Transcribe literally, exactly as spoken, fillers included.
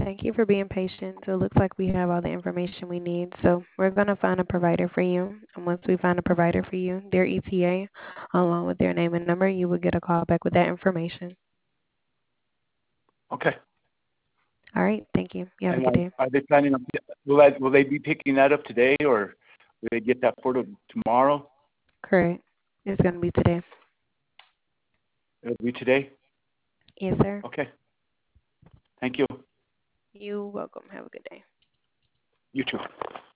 Thank you for being patient. So it looks like we have all the information we need. So we're going to find a provider for you. And once we find a provider for you, their E T A, along with their name and number, you will get a call back with that information. Okay. All right. Thank you. You have a And good day. are, are they planning on, will, that, will they be picking that up today, or will they get that photo tomorrow? Correct. It's going to be today. It'll be today? Yes, sir. Okay. Thank you. You're welcome. Have a good day. You too.